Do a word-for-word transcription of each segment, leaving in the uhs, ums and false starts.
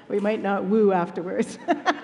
We might not woo afterwards.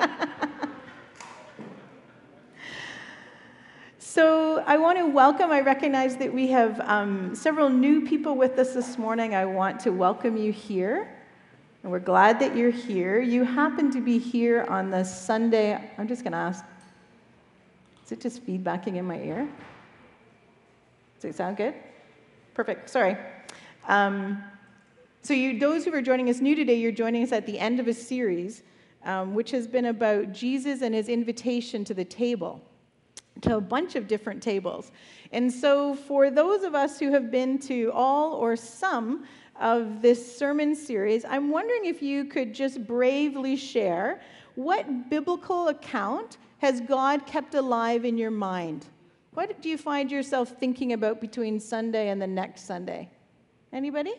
So I want to welcome, I recognize that we have um, several new people with us this morning. I want to welcome you here. And we're glad that you're here. You happen to be here on the Sunday. I'm just going to ask, is it just feedbacking in my ear? Does it sound good? Perfect. Sorry. Um, so you, those who are joining us new today, you're joining us at the end of a series, um, which has been about Jesus and his invitation to the table, to a bunch of different tables. And so for those of us who have been to all or some of this sermon series, I'm wondering if you could just bravely share what biblical account has God kept alive in your mind? What do you find yourself thinking about between Sunday and the next Sunday? Anybody?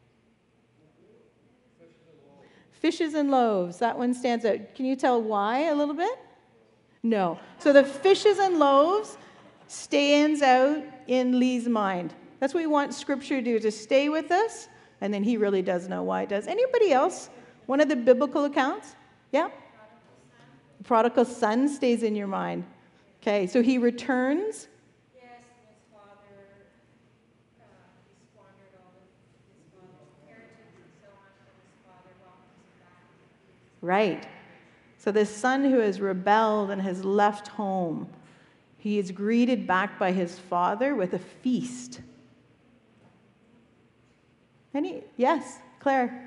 Fishes and loaves. That one stands out. Can you tell why a little bit? No. So the fishes and loaves stands out in Lee's mind. That's what we want Scripture to do, to stay with us, and then he really does know why it does. Anybody else? One of the biblical accounts? Yeah? The prodigal son stays in your mind. Okay, so he returns. Yes, and his father, uh, he squandered all of his father's inheritance and so on, but his father welcomes him back. Right. So this son who has rebelled and has left home, he is greeted back by his father with a feast. Any? Yes, Claire.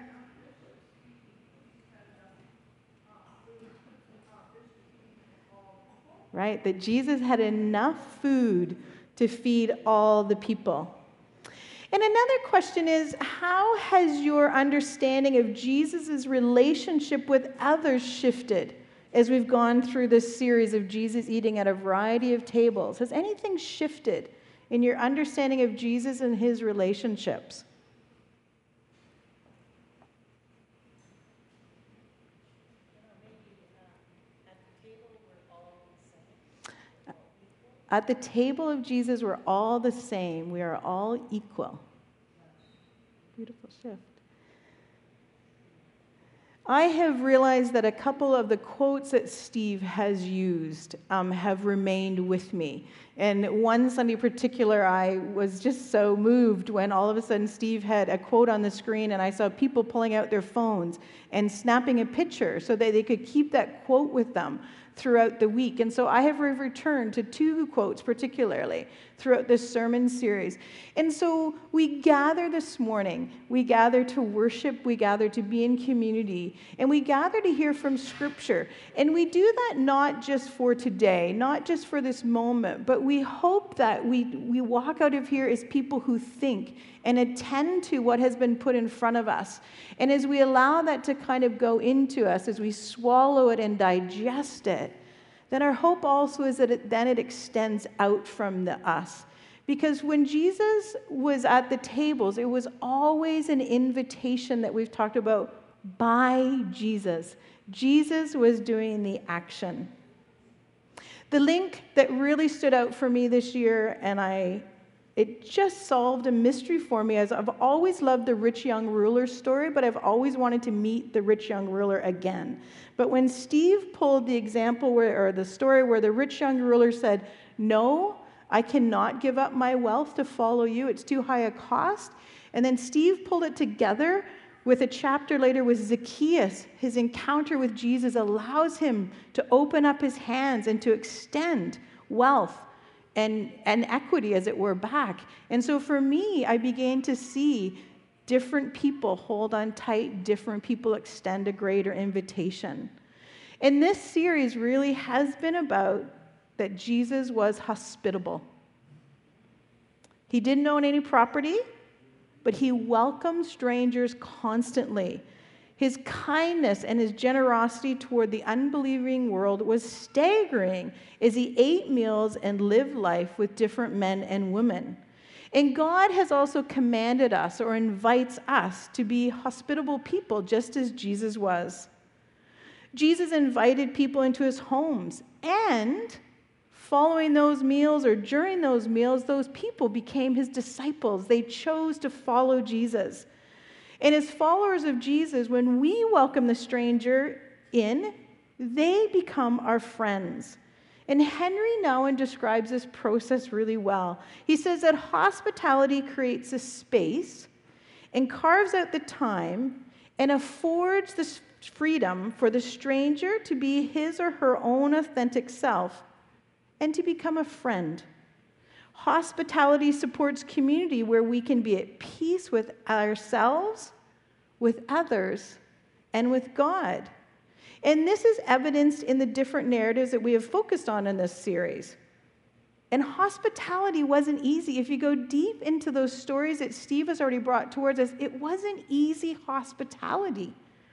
Right, that Jesus had enough food to feed all the people. And another question is, how has your understanding of Jesus' relationship with others shifted as we've gone through this series of Jesus eating at a variety of tables? Has anything shifted in your understanding of Jesus and his relationships? At the table of Jesus, we're all the same. We are all equal. Beautiful shift. I have realized that a couple of the quotes that Steve has used um, have remained with me. And one Sunday in particular, I was just so moved when all of a sudden Steve had a quote on the screen and I saw people pulling out their phones and snapping a picture so that they could keep that quote with them throughout the week. And so I have returned to two quotes particularly throughout this sermon series. And so we gather this morning, we gather to worship, we gather to be in community, and we gather to hear from Scripture. And we do that not just for today, not just for this moment, but we hope that we, we walk out of here as people who think and attend to what has been put in front of us. And as we allow that to kind of go into us, as we swallow it and digest it, then our hope also is that it, then it extends out from the us. Because when Jesus was at the tables, it was always an invitation that we've talked about by Jesus. Jesus was doing the action. The link that really stood out for me this year, and I It just solved a mystery for me, as I've always loved the rich young ruler story, but I've always wanted to meet the rich young ruler again. But when Steve pulled the example where, or the story where the rich young ruler said, "No, I cannot give up my wealth to follow you. It's too high a cost." And then Steve pulled it together with a chapter later with Zacchaeus. His encounter with Jesus allows him to open up his hands and to extend wealth and, and equity, as it were, back. And so for me, I began to see different people hold on tight, different people extend a greater invitation. And this series really has been about that Jesus was hospitable. He didn't own any property, but he welcomed strangers constantly. His kindness and his generosity toward the unbelieving world was staggering as he ate meals and lived life with different men and women. And God has also commanded us or invites us to be hospitable people, just as Jesus was. Jesus invited people into his homes, and following those meals or during those meals, those people became his disciples. They chose to follow Jesus. And as followers of Jesus, when we welcome the stranger in, they become our friends. And Henry Nouwen describes this process really well. He says that hospitality creates a space and carves out the time and affords the freedom for the stranger to be his or her own authentic self and to become a friend. Hospitality supports community where we can be at peace with ourselves, with others, and with God. And this is evidenced in the different narratives that we have focused on in this series. And hospitality wasn't easy. If you go deep into those stories that Steve has already brought towards us, it wasn't easy hospitality.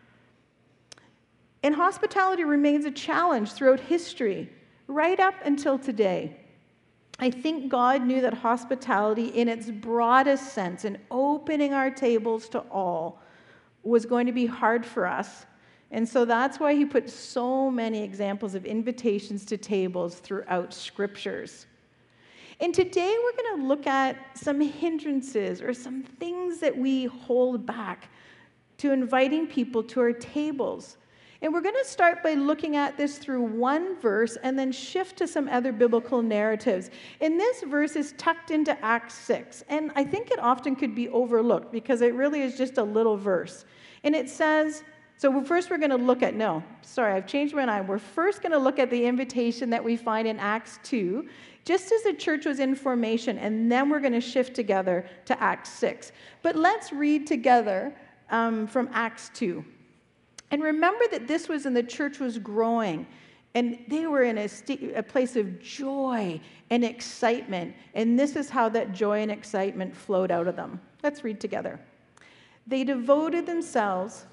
And hospitality remains a challenge throughout history, right up until today. I think God knew that hospitality, in its broadest sense, and opening our tables to all, was going to be hard for us. And so that's why he put so many examples of invitations to tables throughout scriptures. And today we're going to look at some hindrances or some things that we hold back to inviting people to our tables. And we're going to start by looking at this through one verse and then shift to some other biblical narratives. And this verse is tucked into Acts six. And I think it often could be overlooked because it really is just a little verse. And it says, so first we're going to look at, no, sorry, I've changed my mind. We're first going to look at the invitation that we find in Acts two, just as the church was in formation. And then we're going to shift together to Acts six. But let's read together um, from Acts two. And remember that this was when the church was growing, and they were in a, st- a place of joy and excitement. And this is how that joy and excitement flowed out of them. Let's read together. They devoted themselves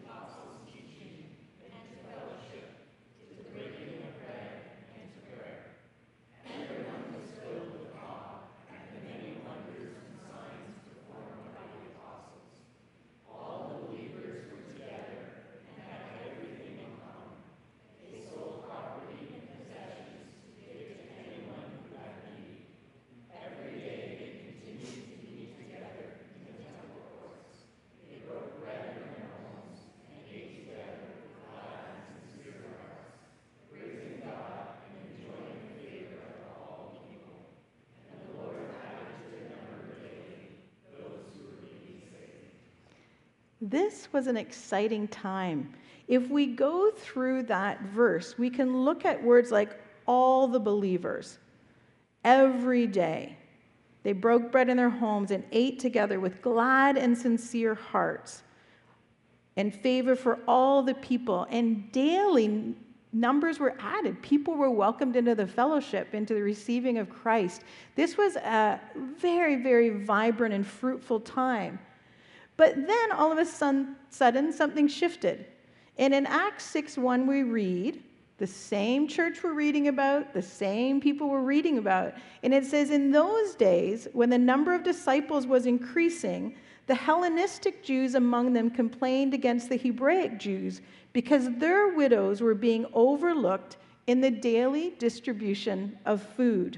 This was an exciting time. If we go through that verse, we can look at words like all the believers, every day. They broke bread in their homes and ate together with glad and sincere hearts and favor for all the people. And daily numbers were added. People were welcomed into the fellowship, into the receiving of Christ. This was a very, very vibrant and fruitful time. But then all of a sudden, something shifted. And in Acts six one, we read, the same church we're reading about, the same people we're reading about. And it says, in those days, when the number of disciples was increasing, the Hellenistic Jews among them complained against the Hebraic Jews because their widows were being overlooked in the daily distribution of food.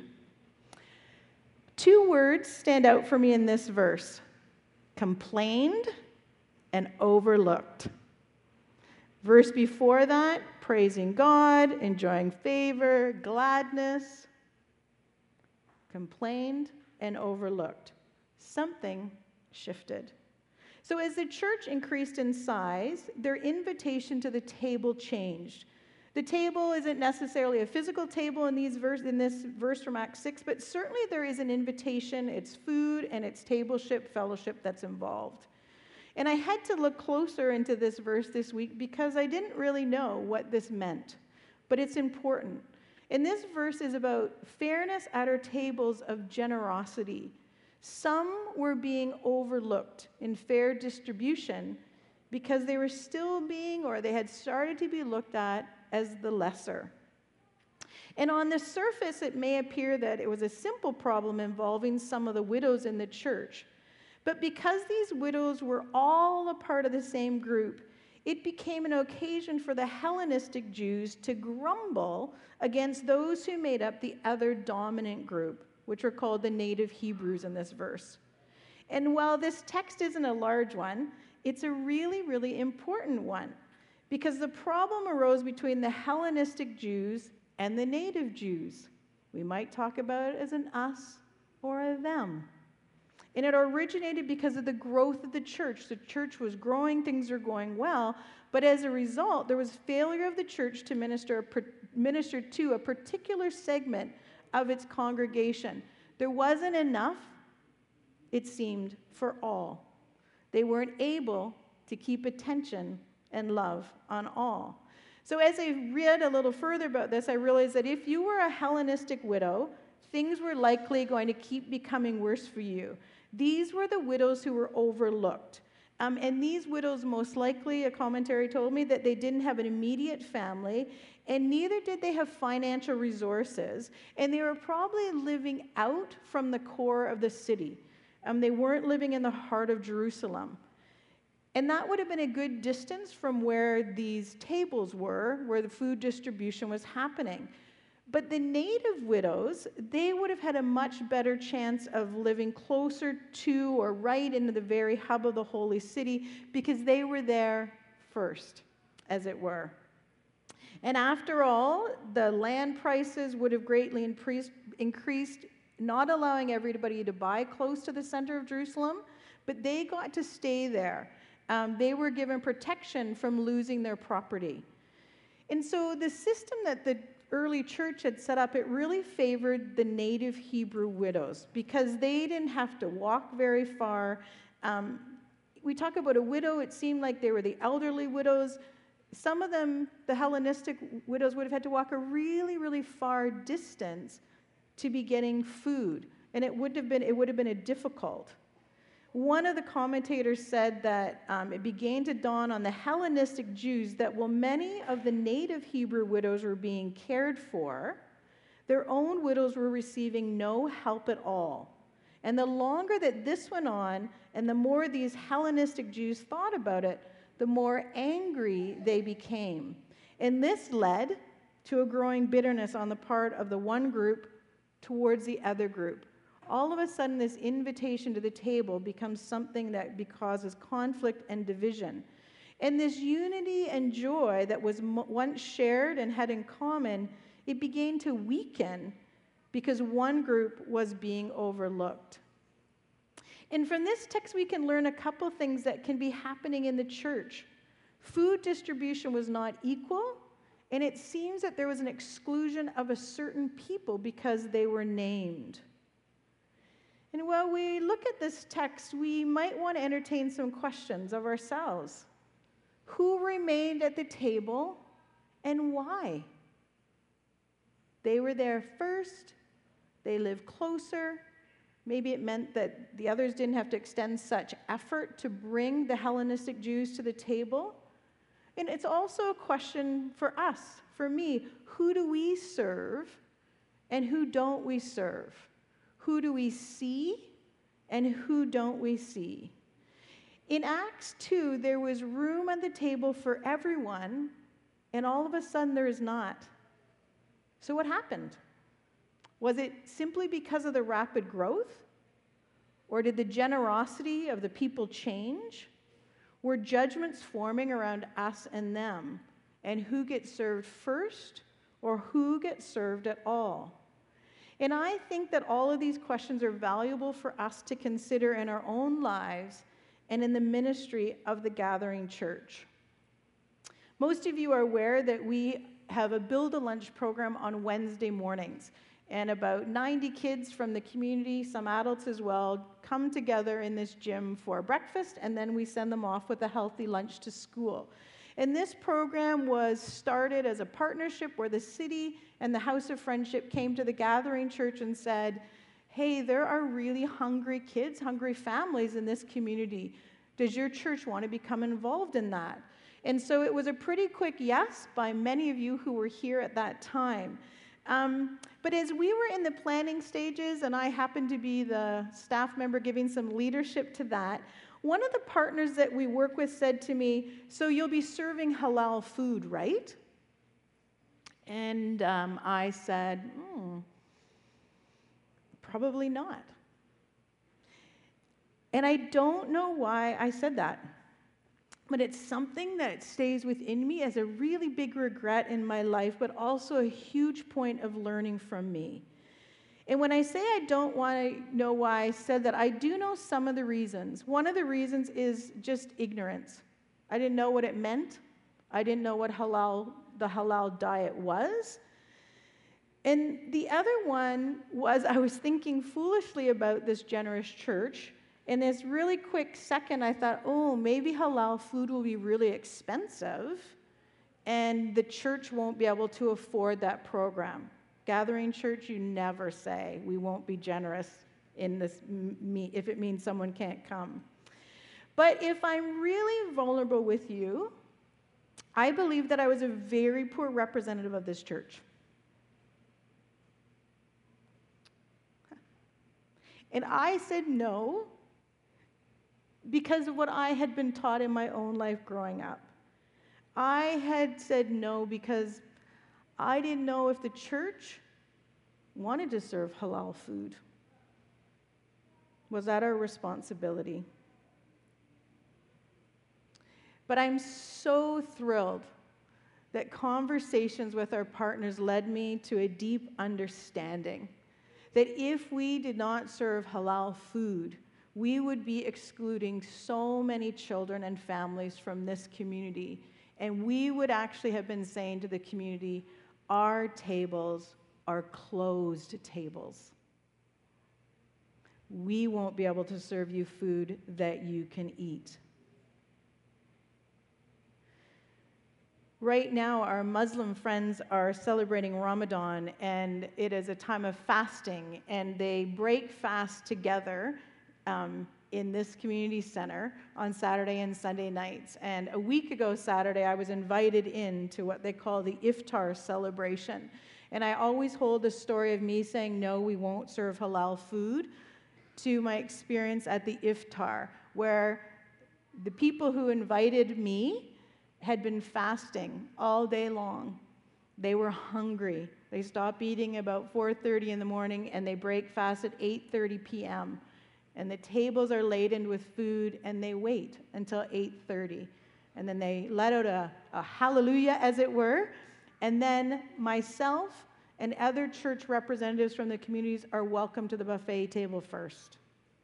Two words stand out for me in this verse. Complained and overlooked. Verse before that, praising God, enjoying favor, gladness. Complained and overlooked. Something shifted. So as the church increased in size, their invitation to the table changed. The table isn't necessarily a physical table in, these verse, in this verse from Acts six, but certainly there is an invitation. It's food and it's tableship fellowship that's involved. And I had to look closer into this verse this week because I didn't really know what this meant, but it's important. And this verse is about fairness at our tables of generosity. Some were being overlooked in fair distribution because they were still being, or they had started to be looked at as the lesser. And on the surface, it may appear that it was a simple problem involving some of the widows in the church. But because these widows were all a part of the same group, it became an occasion for the Hellenistic Jews to grumble against those who made up the other dominant group, which are called the native Hebrews in this verse. And while this text isn't a large one, It's a really, really important one because the problem arose between the Hellenistic Jews and the native Jews. We might talk about it as an us or a them. And it originated because of the growth of the church. The church was growing, things were going well, but as a result, there was failure of the church to minister, minister to a particular segment of its congregation. There wasn't enough, it seemed, for all. They weren't able to keep attention and love on all. So as I read a little further about this, I realized that if you were a Hellenistic widow, things were likely going to keep becoming worse for you. These were the widows who were overlooked. Um, and these widows, most likely, a commentary told me, that they didn't have an immediate family, and neither did they have financial resources. And they were probably living out from the core of the city. Um, they weren't living in the heart of Jerusalem. And that would have been a good distance from where these tables were, where the food distribution was happening. But the native widows, they would have had a much better chance of living closer to or right into the very hub of the holy city because they were there first, as it were. And after all, the land prices would have greatly increased, not allowing everybody to buy close to the center of Jerusalem, but they got to stay there. Um, they were given protection from losing their property. And so the system that the early church had set up, it really favored the native Hebrew widows because they didn't have to walk very far. Um, we talk about a widow, it seemed like they were the elderly widows. Some of them, the Hellenistic widows, would have had to walk a really, really far distance to be getting food, and it would have been it would have been a difficult. One of the commentators said that um, it began to dawn on the Hellenistic Jews that while many of the native Hebrew widows were being cared for, their own widows were receiving no help at all. And the longer that this went on, and the more these Hellenistic Jews thought about it, the more angry they became. And this led to a growing bitterness on the part of the one group towards the other group. All of a sudden, this invitation to the table becomes something that causes conflict and division. And this unity and joy that was once shared and had in common, it began to weaken because one group was being overlooked. And from this text, we can learn a couple things that can be happening in the church. Food distribution was not equal, and it seems that there was an exclusion of a certain people because they were named. And while we look at this text, we might want to entertain some questions of ourselves. Who remained at the table and why? They were there first. They lived closer. Maybe it meant that the others didn't have to extend such effort to bring the Hellenistic Jews to the table. And it's also a question for us, for me. Who do we serve and who don't we serve? Who do we see and who don't we see? In Acts two, there was room at the table for everyone, and all of a sudden there is not. So what happened? Was it simply because of the rapid growth? Or did the generosity of the people change? Were judgments forming around us and them? And who gets served first or who gets served at all? And I think that all of these questions are valuable for us to consider in our own lives and in the ministry of the Gathering Church. Most of you are aware that we have a Build a Lunch program on Wednesday mornings. And about ninety kids from the community, some adults as well, come together in this gym for breakfast, and then we send them off with a healthy lunch to school. And this program was started as a partnership where the city and the House of Friendship came to the Gathering Church and said, hey, there are really hungry kids, hungry families in this community. Does your church want to become involved in that? And so it was a pretty quick yes by many of you who were here at that time. Um, but as we were in the planning stages, and I happened to be the staff member giving some leadership to that, one of the partners that we work with said to me, so you'll be serving halal food, right? And um, I said, hmm, probably not. And I don't know why I said that. but it's something that stays within me as a really big regret in my life, but also a huge point of learning from me. And when I say I don't want to know why I said that, I do know some of the reasons. One of the reasons is just ignorance. I didn't know what it meant. I didn't know what halal, the halal diet was. And the other one was I was thinking foolishly about this generous church. In this really quick second, I thought, oh, maybe halal food will be really expensive, and the church won't be able to afford that program. Gathering church, you never say, we won't be generous in this meet if it means someone can't come. But if I'm really vulnerable with you, I believe that I was a very poor representative of this church. And I said no because of what I had been taught in my own life growing up. I had said no because I didn't know if the church wanted to serve halal food. Was that our responsibility? But I'm so thrilled that conversations with our partners led me to a deep understanding that if we did not serve halal food, we would be excluding so many children and families from this community. And we would actually have been saying to the community, our tables are closed tables. We won't be able to serve you food that you can eat. Right now, our Muslim friends are celebrating Ramadan, and it is a time of fasting, and they break fast together um, in this community center on Saturday and Sunday nights. And a week ago Saturday, I was invited in to what they call the iftar celebration. And I always hold the story of me saying, no, we won't serve halal food, to my experience at the iftar, where the people who invited me had been fasting all day long. They were hungry. They stop eating about four thirty in the morning, and they break fast at eight thirty p.m. And the tables are laden with food, and they wait until eight thirty. And then they let out a, a hallelujah, as it were. And then myself and other church representatives from the communities are welcome to the buffet table first.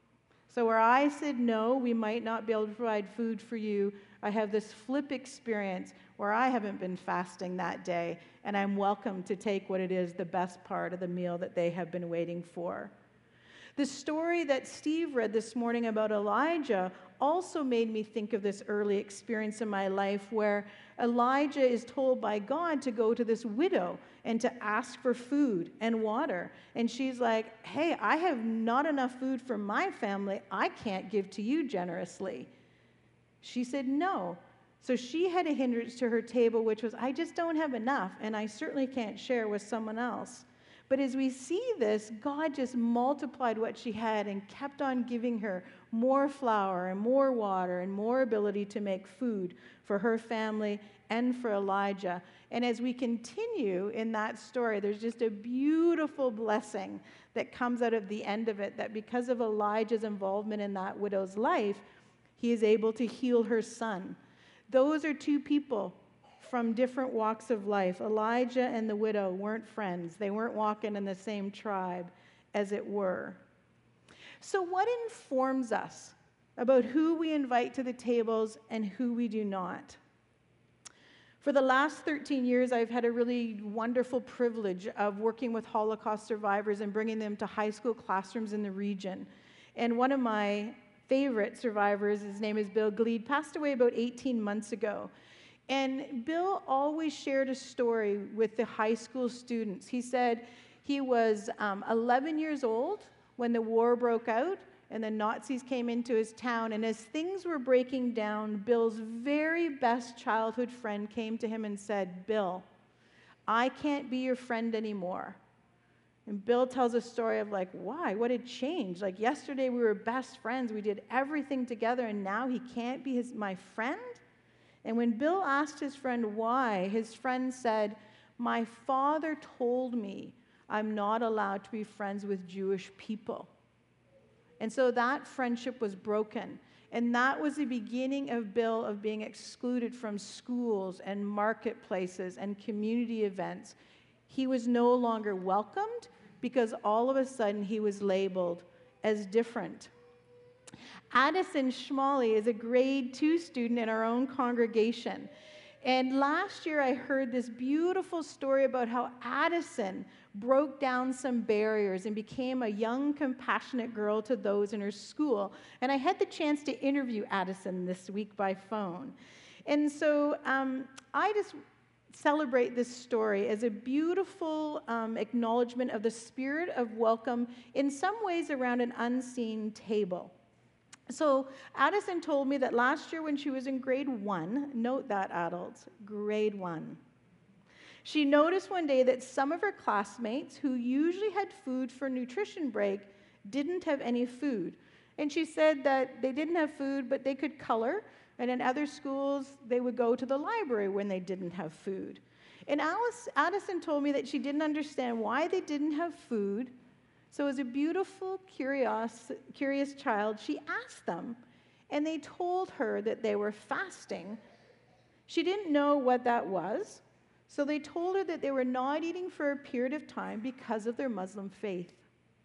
So where I said, no, we might not be able to provide food for you, I have this flip experience where I haven't been fasting that day, and I'm welcome to take what it is, the best part of the meal that they have been waiting for. The story that Steve read this morning about Elijah also made me think of this early experience in my life where Elijah is told by God to go to this widow and to ask for food and water. And she's like, hey, I have not enough food for my family. I can't give to you generously. She said no. So she had a hindrance to her table, which was, I just don't have enough, and I certainly can't share with someone else. But as we see this, God just multiplied what she had and kept on giving her more flour and more water and more ability to make food for her family and for Elijah. And as we continue in that story, there's just a beautiful blessing that comes out of the end of it, that because of Elijah's involvement in that widow's life, he is able to heal her son. Those are two people from different walks of life. Elijah and the widow weren't friends. They weren't walking in the same tribe, as it were. So what informs us about who we invite to the tables and who we do not? For the last thirteen years, I've had a really wonderful privilege of working with Holocaust survivors and bringing them to high school classrooms in the region. And one of my favorite survivors, his name is Bill Gleed, passed away about eighteen months ago. And Bill always shared a story with the high school students. He said he was um, eleven years old when the war broke out and the Nazis came into his town. And as things were breaking down, Bill's very best childhood friend came to him and said, Bill, I can't be your friend anymore. And Bill tells a story of like, why? What had changed? Like yesterday we were best friends. We did everything together, and now he can't be his, my friend? And when Bill asked his friend why, his friend said, my father told me I'm not allowed to be friends with Jewish people. And so that friendship was broken. And that was the beginning of Bill of being excluded from schools and marketplaces and community events. He was no longer welcomed because all of a sudden he was labeled as different. Addison Schmalley is a grade two student in our own congregation. And last year I heard this beautiful story about how Addison broke down some barriers and became a young, compassionate girl to those in her school. And I had the chance to interview Addison this week by phone. And so um, I just celebrate this story as a beautiful um, acknowledgement of the spirit of welcome, in some ways around an unseen table. So Addison told me that last year when she was in grade one, note that adults, grade one, she noticed one day that some of her classmates who usually had food for nutrition break didn't have any food. And she said that they didn't have food, but they could color, and in other schools, they would go to the library when they didn't have food. And Alice, Addison told me that she didn't understand why they didn't have food. So as a beautiful, curious, curious child, she asked them, and they told her that they were fasting. She didn't know what that was, so they told her that they were not eating for a period of time because of their Muslim faith.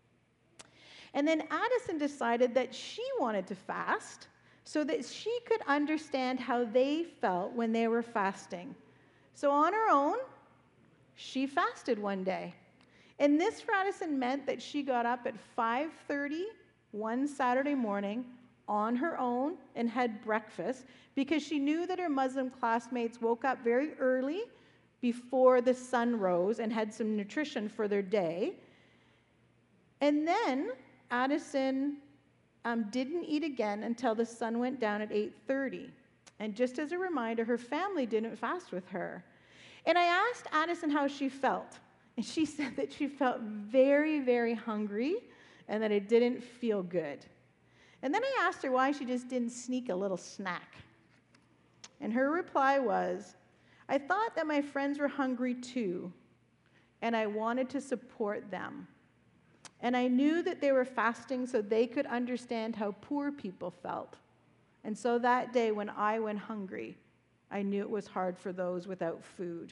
And then Addison decided that she wanted to fast so that she could understand how they felt when they were fasting. So on her own, she fasted one day. And this for Addison meant that she got up at five thirty one Saturday morning on her own and had breakfast because she knew that her Muslim classmates woke up very early before the sun rose and had some nutrition for their day. And then Addison um, didn't eat again until the sun went down at eight thirty. And just as a reminder, her family didn't fast with her. And I asked Addison how she felt. And she said that she felt very, very hungry and that it didn't feel good. And then I asked her why she just didn't sneak a little snack. And her reply was, I thought that my friends were hungry too, and I wanted to support them. And I knew that they were fasting so they could understand how poor people felt. And so that day when I went hungry, I knew it was hard for those without food.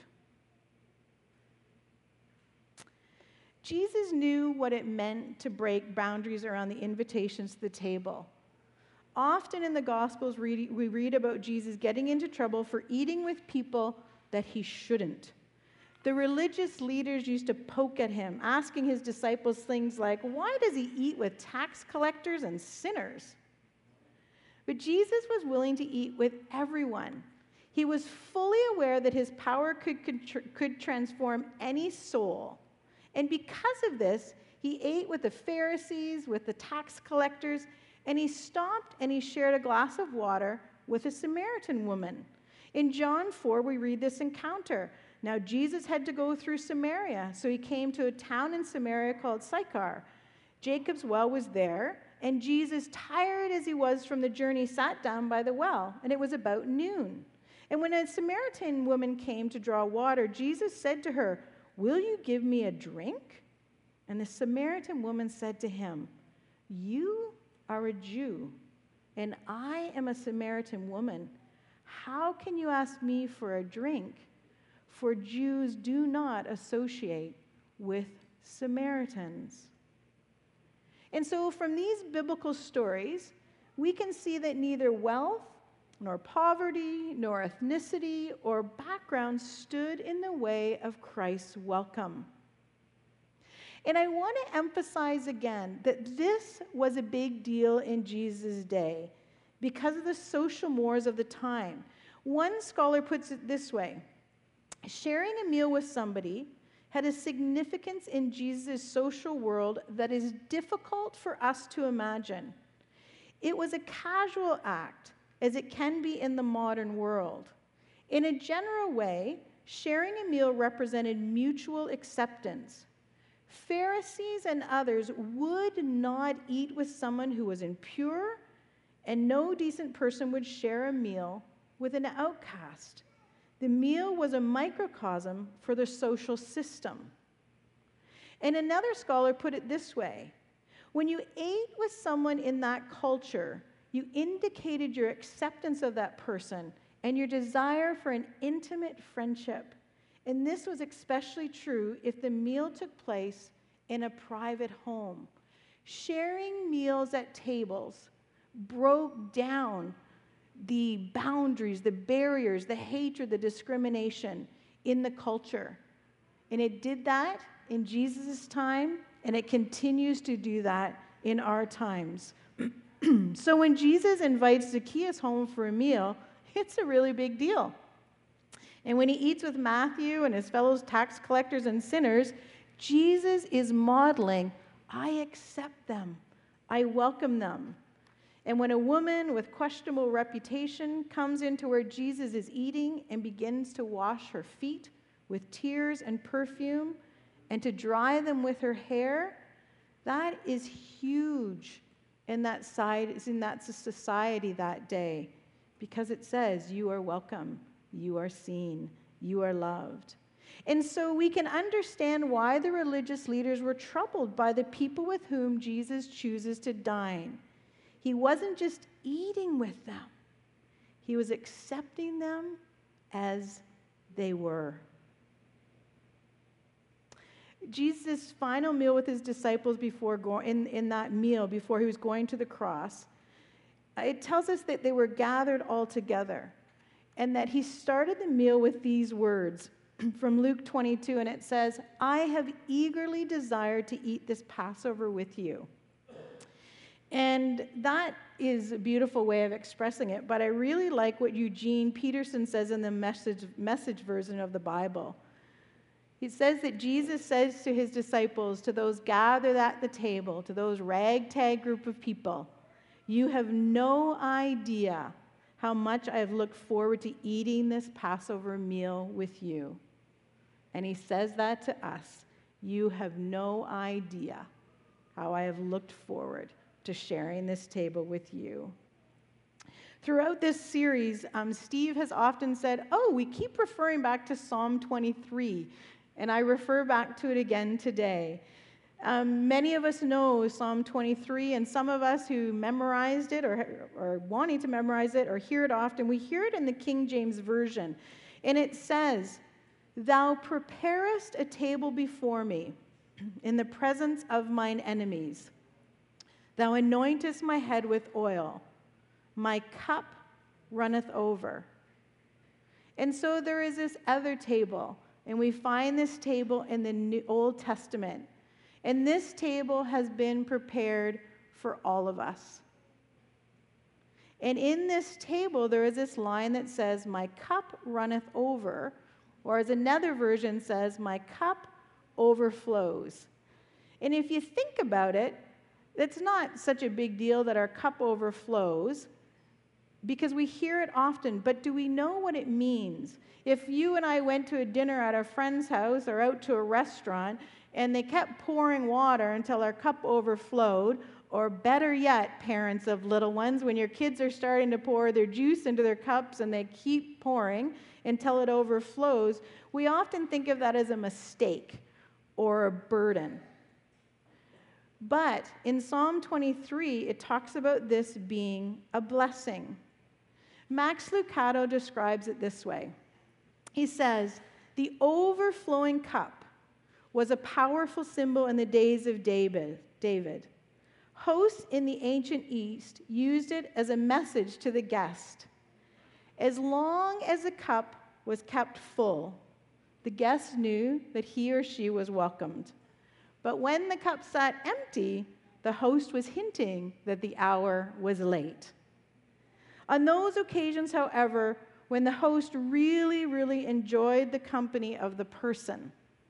Jesus knew what it meant to break boundaries around the invitations to the table. Often in the Gospels, we read about Jesus getting into trouble for eating with people that he shouldn't. The religious leaders used to poke at him, asking his disciples things like, why does he eat with tax collectors and sinners? But Jesus was willing to eat with everyone. He was fully aware that his power could, could transform any soul. And because of this, he ate with the Pharisees, with the tax collectors, and he stopped and he shared a glass of water with a Samaritan woman. In John four, we read this encounter. Now, Jesus had to go through Samaria, so he came to a town in Samaria called Sychar. Jacob's well was there, and Jesus, tired as he was from the journey, sat down by the well, and it was about noon. And when a Samaritan woman came to draw water, Jesus said to her, will you give me a drink? And the Samaritan woman said to him, you are a Jew, and I am a Samaritan woman. How can you ask me for a drink? For Jews do not associate with Samaritans. And so from these biblical stories, we can see that neither wealth, nor poverty, nor ethnicity, or background stood in the way of Christ's welcome. And I want to emphasize again that this was a big deal in Jesus' day because of the social mores of the time. One scholar puts it this way: sharing a meal with somebody had a significance in Jesus' social world that is difficult for us to imagine. It was a casual act, as it can be in the modern world. In a general way, sharing a meal represented mutual acceptance. Pharisees and others would not eat with someone who was impure, and no decent person would share a meal with an outcast. The meal was a microcosm for the social system. And another scholar put it this way: when you ate with someone in that culture, You indicated your acceptance of that person and your desire for an intimate friendship. And this was especially true if the meal took place in a private home. Sharing meals at tables broke down the boundaries, the barriers, the hatred, the discrimination in the culture. And it did that in Jesus' time, and it continues to do that in our times. So when Jesus invites Zacchaeus home for a meal, it's a really big deal. And when he eats with Matthew and his fellow tax collectors and sinners, Jesus is modeling, I accept them, I welcome them. And when a woman with questionable reputation comes into where Jesus is eating and begins to wash her feet with tears and perfume and to dry them with her hair, that is huge in that side, is in that society that day, because it says you are welcome, you are seen, you are loved. And so we can understand why the religious leaders were troubled by the people with whom Jesus chooses to dine. He wasn't just eating with them, he was accepting them as they were. Jesus' final meal with his disciples before going in, in that meal before he was going to the cross, it tells us that they were gathered all together and that he started the meal with these words from Luke twenty-two, and it says, I have eagerly desired to eat this Passover with you. And that is a beautiful way of expressing it, but I really like what Eugene Peterson says in the message, message version of the Bible. He says that Jesus says to his disciples, to those gathered at the table, to those ragtag group of people, you have no idea how much I have looked forward to eating this Passover meal with you. And he says that to us. You have no idea how I have looked forward to sharing this table with you. Throughout this series, um, Steve has often said, oh, we keep referring back to Psalm twenty-three. And I refer back to it again today. Um, many of us know Psalm twenty-three, and some of us who memorized it or are wanting to memorize it or hear it often, we hear it in the King James Version. And it says, Thou preparest a table before me in the presence of mine enemies. Thou anointest my head with oil. My cup runneth over. And so there is this other table. And we find this table in the New Old Testament. And this table has been prepared for all of us. And in this table, there is this line that says, my cup runneth over. Or as another version says, my cup overflows. And if you think about it, it's not such a big deal that our cup overflows, because we hear it often, but do we know what it means? If you and I went to a dinner at a friend's house or out to a restaurant and they kept pouring water until our cup overflowed, or better yet, parents of little ones, when your kids are starting to pour their juice into their cups and they keep pouring until it overflows, we often think of that as a mistake or a burden. But in Psalm twenty-three, it talks about this being a blessing. Max Lucado describes it this way. He says, the overflowing cup was a powerful symbol in the days of David. David. Hosts in the ancient East used it as a message to the guest. As long as the cup was kept full, the guest knew that he or she was welcomed. But when the cup sat empty, the host was hinting that the hour was late. On those occasions, however, when the host really, really enjoyed the company of the person,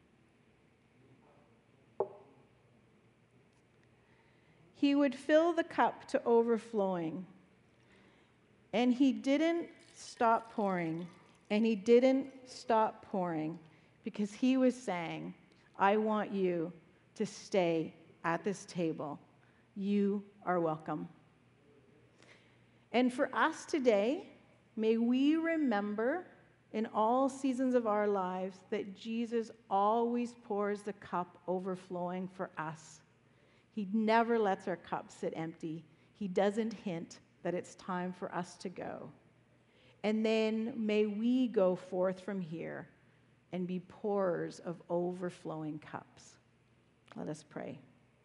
he would fill the cup to overflowing. And he didn't stop pouring, and he didn't stop pouring, because he was saying, I want you to stay at this table. You are welcome. And for us today, may we remember in all seasons of our lives that Jesus always pours the cup overflowing for us. He never lets our cup sit empty. He doesn't hint that it's time for us to go. And then may we go forth from here and be pourers of overflowing cups. Let us pray.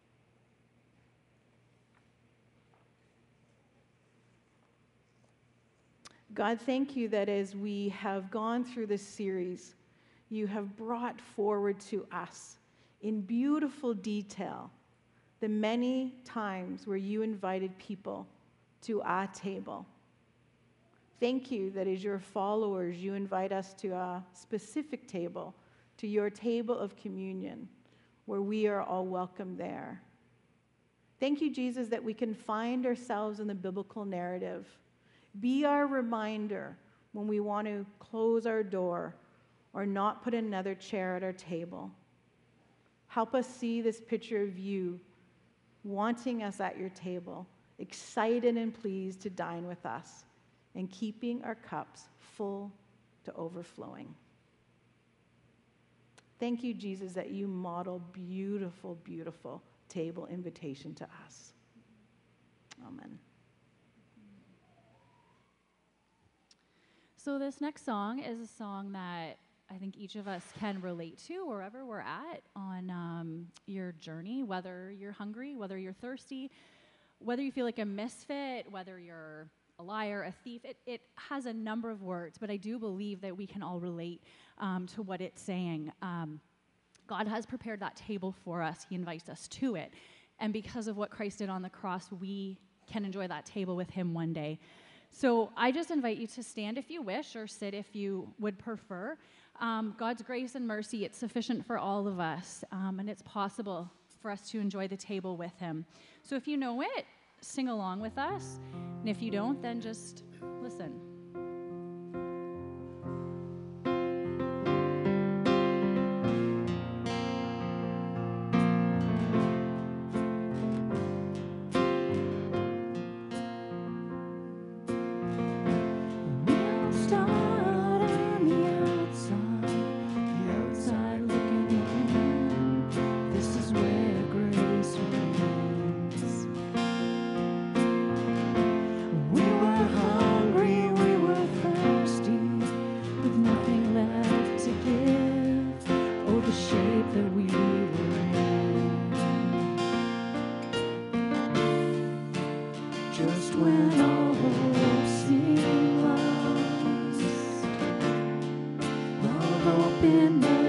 God, thank you that as we have gone through this series, you have brought forward to us in beautiful detail the many times where you invited people to our table. Thank you that as your followers, you invite us to a specific table, to your table of communion, where we are all welcome there. Thank you, Jesus, that we can find ourselves in the biblical narrative. Be our reminder when we want to close our door or not put another chair at our table. Help us see this picture of you wanting us at your table, excited and pleased to dine with us, and keeping our cups full to overflowing. Thank you, Jesus, that you model beautiful, beautiful table invitation to us. Amen. So this next song is a song that I think each of us can relate to wherever we're at on um, your journey, whether you're hungry, whether you're thirsty, whether you feel like a misfit, whether you're a liar, a thief. It, it has a number of words, but I do believe that we can all relate um, to what it's saying. Um, God has prepared that table for us. He invites us to it. And because of what Christ did on the cross, we can enjoy that table with him one day. So I just invite you to stand if you wish or sit if you would prefer. Um, God's grace and mercy, it's sufficient for all of us, um, and it's possible for us to enjoy the table with him. So if you know it, sing along with us, and if you don't, then just listen. Open the